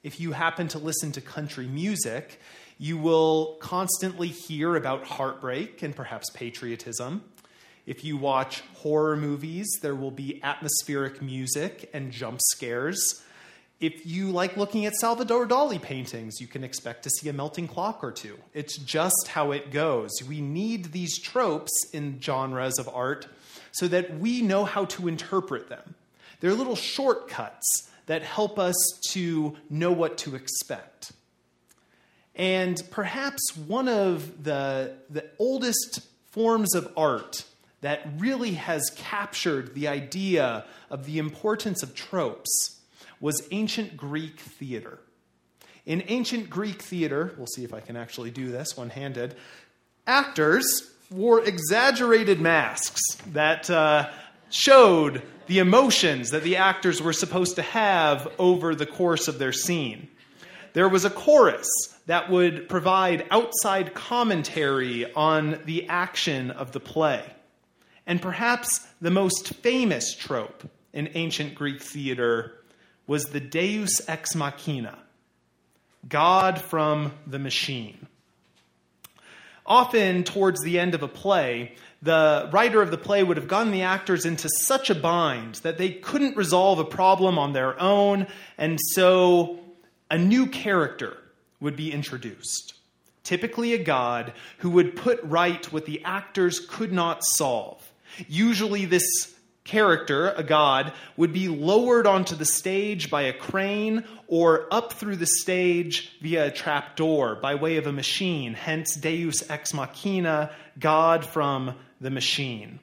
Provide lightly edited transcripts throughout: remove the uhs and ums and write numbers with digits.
if you happen to listen to country music, you will constantly hear about heartbreak and perhaps patriotism. If you watch horror movies, there will be atmospheric music and jump scares. If you like looking at Salvador Dali paintings, you can expect to see a melting clock or two. It's just how it goes. We need these tropes in genres of art so that we know how to interpret them. They're little shortcuts that help us to know what to expect. And perhaps one of the oldest forms of art that really has captured the idea of the importance of tropes was ancient Greek theater. In ancient Greek theater, we'll see if I can actually do this one-handed, actors wore exaggerated masks that showed the emotions that the actors were supposed to have over the course of their scene. There was a chorus that would provide outside commentary on the action of the play. And perhaps the most famous trope in ancient Greek theater was the Deus ex machina, God from the machine. Often, towards the end of a play, the writer of the play would have gotten the actors into such a bind that they couldn't resolve a problem on their own, and so a new character would be introduced. Typically a god who would put right what the actors could not solve. Usually this character, a god, would be lowered onto the stage by a crane or up through the stage via a trapdoor by way of a machine, hence Deus ex machina, God from the machine.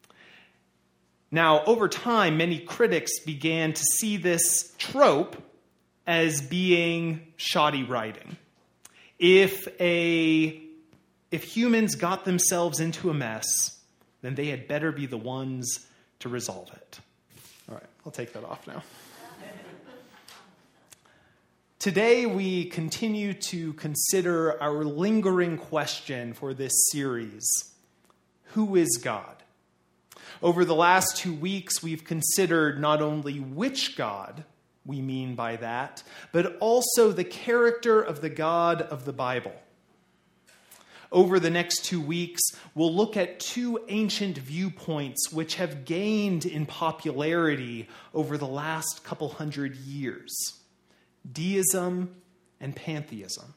Now, over time, many critics began to see this trope as being shoddy writing. If humans got themselves into a mess, then they had better be the ones to resolve it. All right, I'll take that off now. Today, we continue to consider our lingering question for this series: who is God? Over the last 2 weeks, we've considered not only which God we mean by that, but also the character of the God of the Bible. Over the next 2 weeks, we'll look at 2 ancient viewpoints which have gained in popularity over the last couple hundred years: deism and pantheism.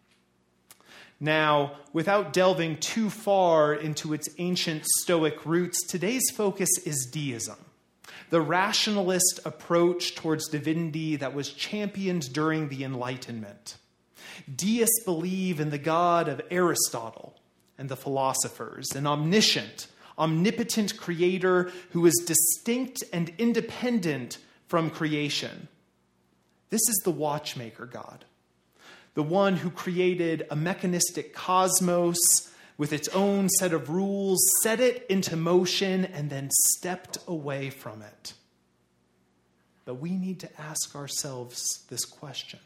Now, without delving too far into its ancient Stoic roots, today's focus is deism, the rationalist approach towards divinity that was championed during the Enlightenment. Deists believe in the God of Aristotle and the philosophers, an omniscient, omnipotent creator who is distinct and independent from creation. This is the watchmaker God, the one who created a mechanistic cosmos with its own set of rules, set it into motion, and then stepped away from it. But we need to ask ourselves this question: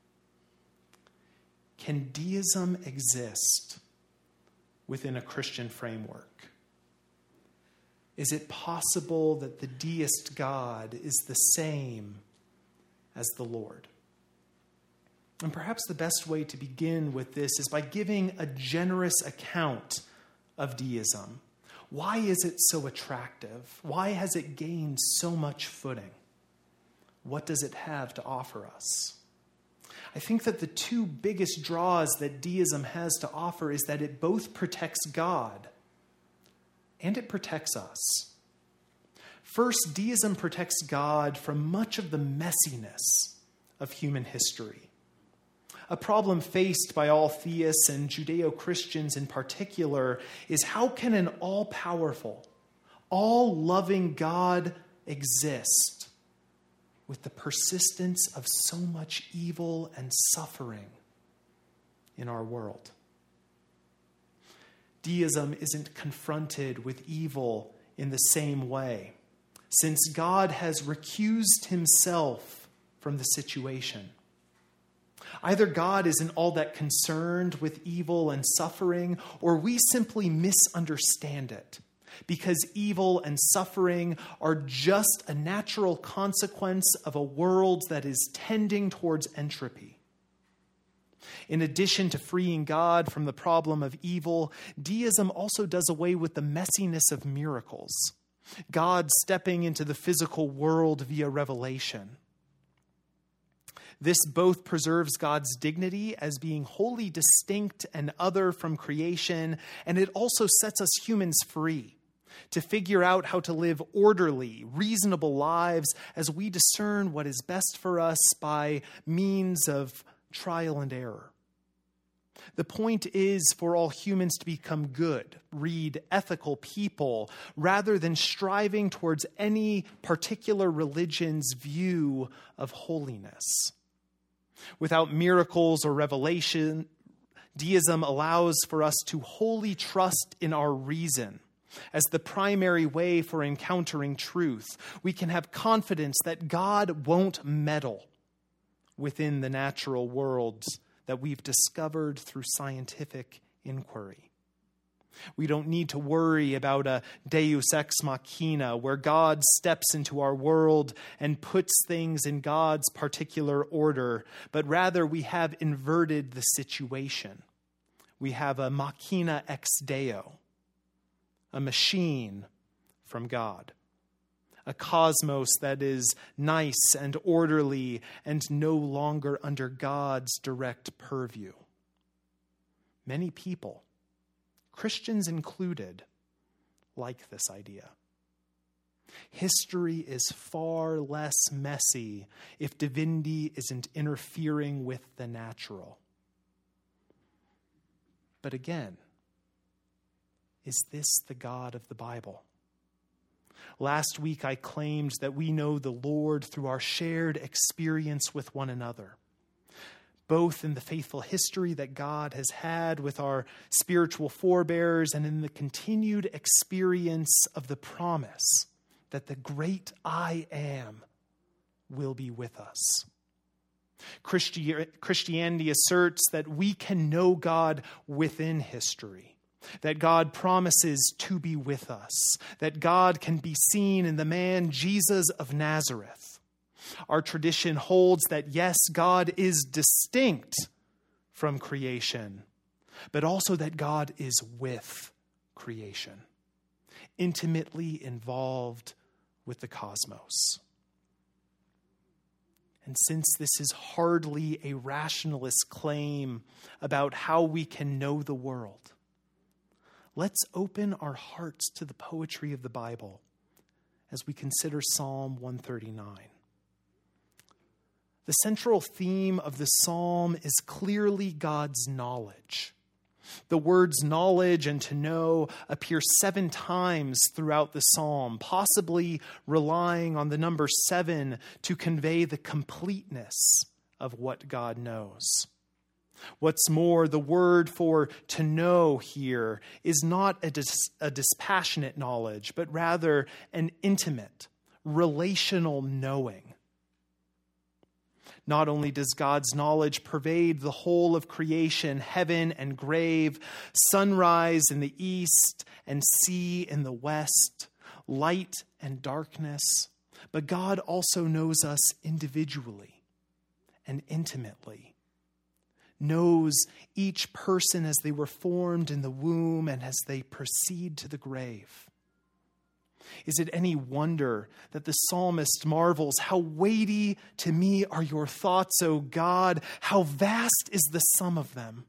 can deism exist within a Christian framework? Is it possible that the deist God is the same as the Lord? And perhaps the best way to begin with this is by giving a generous account of deism. Why is it so attractive? Why has it gained so much footing? What does it have to offer us? I think that the 2 biggest draws that deism has to offer is that it both protects God and it protects us. First, deism protects God from much of the messiness of human history. A problem faced by all theists and Judeo-Christians in particular is how can an all-powerful, all-loving God exist with the persistence of so much evil and suffering in our world? Deism isn't confronted with evil in the same way, since God has recused himself from the situation. Either God isn't all that concerned with evil and suffering, or we simply misunderstand it. because evil and suffering are just a natural consequence of a world that is tending towards entropy. In addition to freeing God from the problem of evil, deism also does away with the messiness of miracles, God stepping into the physical world via revelation. This both preserves God's dignity as being wholly distinct and other from creation, and it also sets us humans free to figure out how to live orderly, reasonable lives as we discern what is best for us by means of trial and error. The point is for all humans to become good, read ethical people, rather than striving towards any particular religion's view of holiness. Without miracles or revelation, deism allows for us to wholly trust in our reason as the primary way for encountering truth. We can have confidence that God won't meddle within the natural worlds that we've discovered through scientific inquiry. We don't need to worry about a deus ex machina where God steps into our world and puts things in God's particular order, but rather we have inverted the situation. We have a machina ex Deo, a machine from God, a cosmos that is nice and orderly and no longer under God's direct purview. Many people, Christians included, like this idea. History is far less messy if divinity isn't interfering with the natural. But again, is this the God of the Bible? Last week I claimed that we know the Lord through our shared experience with one another, both in the faithful history that God has had with our spiritual forebears and in the continued experience of the promise that the great I Am will be with us. Christianity asserts that we can know God within history, that God promises to be with us, that God can be seen in the man Jesus of Nazareth. Our tradition holds that, yes, God is distinct from creation, but also that God is with creation, intimately involved with the cosmos. And since this is hardly a rationalist claim about how we can know the world, let's open our hearts to the poetry of the Bible as we consider Psalm 139. The central theme of the psalm is clearly God's knowledge. The words knowledge and to know appear 7 times throughout the psalm, possibly relying on the number 7 to convey the completeness of what God knows. What's more, the word for to know here is not a dispassionate knowledge, but rather an intimate, relational knowing. Not only does God's knowledge pervade the whole of creation, heaven and grave, sunrise in the east and sea in the west, light and darkness, but God also knows us individually and intimately, knows each person as they were formed in the womb and as they proceed to the grave. Is it any wonder that the psalmist marvels, "How weighty to me are your thoughts, O God! How vast is the sum of them!"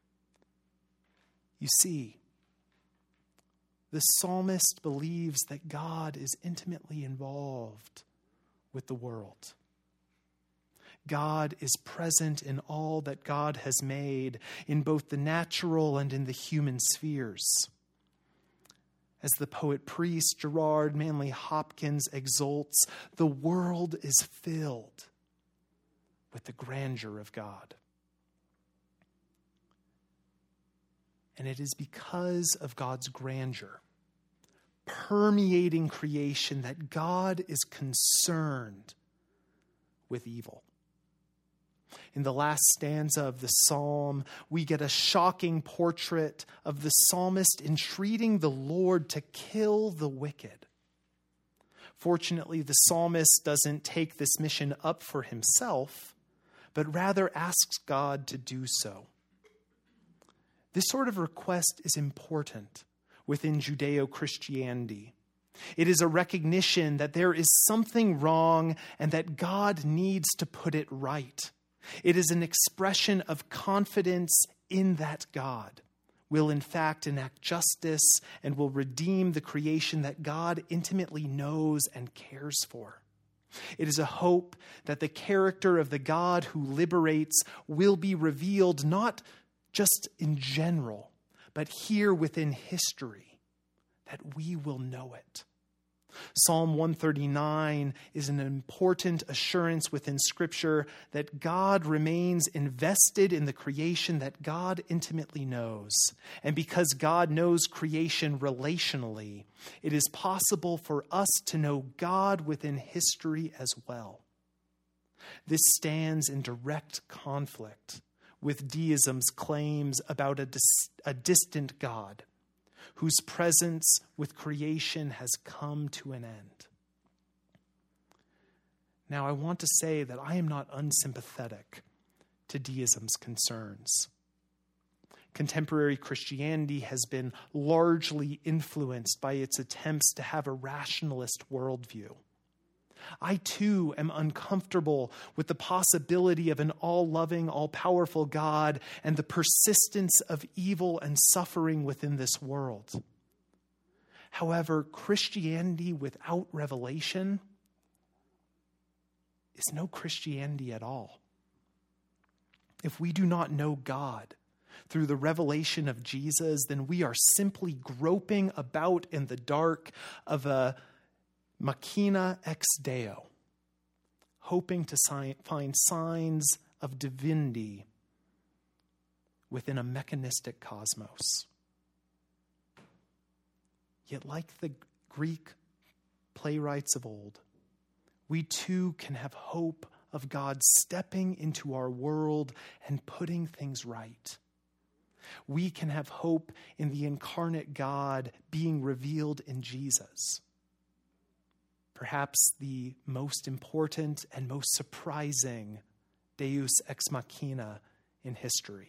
You see, the psalmist believes that God is intimately involved with the world. God is present in all that God has made, in both the natural and in the human spheres. As the poet-priest Gerard Manley Hopkins exults, the world is filled with the grandeur of God. And it is because of God's grandeur, permeating creation, that God is concerned with evil. In the last stanza of the psalm, we get a shocking portrait of the psalmist entreating the Lord to kill the wicked. Fortunately, the psalmist doesn't take this mission up for himself, but rather asks God to do so. This sort of request is important within Judeo-Christianity. It is a recognition that there is something wrong and that God needs to put it right. It is an expression of confidence in that God will in fact enact justice and will redeem the creation that God intimately knows and cares for. It is a hope that the character of the God who liberates will be revealed not just in general, but here within history, that we will know it. Psalm 139 is an important assurance within Scripture that God remains invested in the creation that God intimately knows. And because God knows creation relationally, it is possible for us to know God within history as well. This stands in direct conflict with deism's claims about a distant God, whose presence with creation has come to an end. Now, I want to say that I am not unsympathetic to deism's concerns. Contemporary Christianity has been largely influenced by its attempts to have a rationalist worldview. I too am uncomfortable with the possibility of an all-loving, all-powerful God and the persistence of evil and suffering within this world. However, Christianity without revelation is no Christianity at all. If we do not know God through the revelation of Jesus, then we are simply groping about in the dark of a machina ex Deo, hoping to find signs of divinity within a mechanistic cosmos. Yet, like the Greek playwrights of old, we too can have hope of God stepping into our world and putting things right. We can have hope in the incarnate God being revealed in Jesus. Perhaps the most important and most surprising Deus ex machina in history.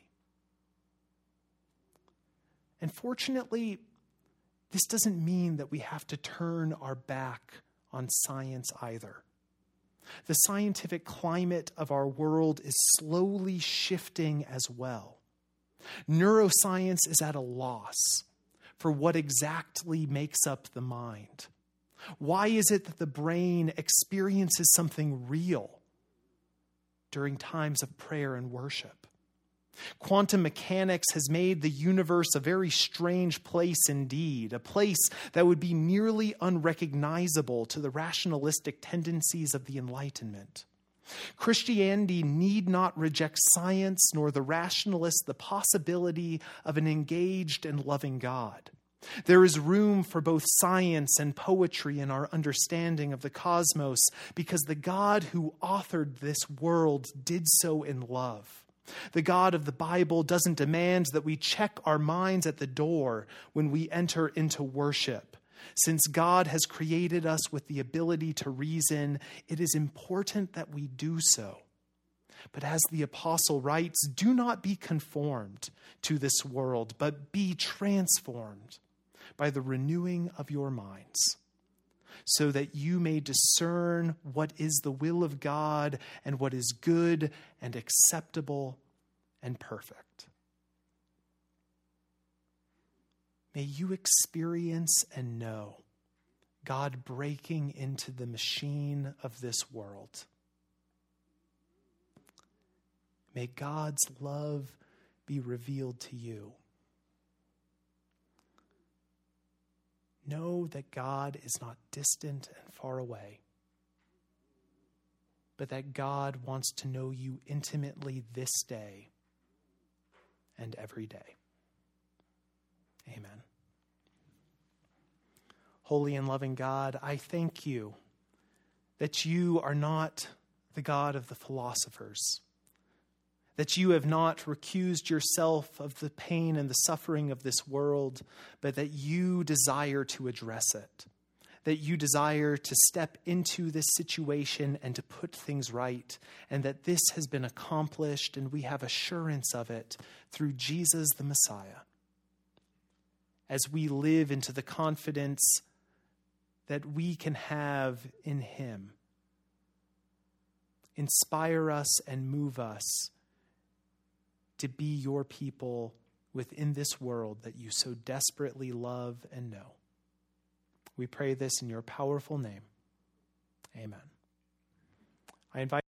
And fortunately, this doesn't mean that we have to turn our back on science either. The scientific climate of our world is slowly shifting as well. Neuroscience is at a loss for what exactly makes up the mind. Why is it that the brain experiences something real during times of prayer and worship? Quantum mechanics has made the universe a very strange place indeed, a place that would be nearly unrecognizable to the rationalistic tendencies of the Enlightenment. Christianity need not reject science nor the rationalists the possibility of an engaged and loving God. There is room for both science and poetry in our understanding of the cosmos because the God who authored this world did so in love. The God of the Bible doesn't demand that we check our minds at the door when we enter into worship. Since God has created us with the ability to reason, it is important that we do so. But as the apostle writes, do not be conformed to this world, but be transformed by the renewing of your minds, so that you may discern what is the will of God and what is good and acceptable and perfect. May you experience and know God breaking into the machine of this world. May God's love be revealed to you. Know that God is not distant and far away, but that God wants to know you intimately this day and every day. Amen. Holy and loving God, I thank you that you are not the God of the philosophers, that you have not recused yourself of the pain and the suffering of this world, but that you desire to address it, that you desire to step into this situation and to put things right, and that this has been accomplished and we have assurance of it through Jesus the Messiah. As we live into the confidence that we can have in him, inspire us and move us to be your people within this world that you so desperately love and know. We pray this in your powerful name. Amen. I invite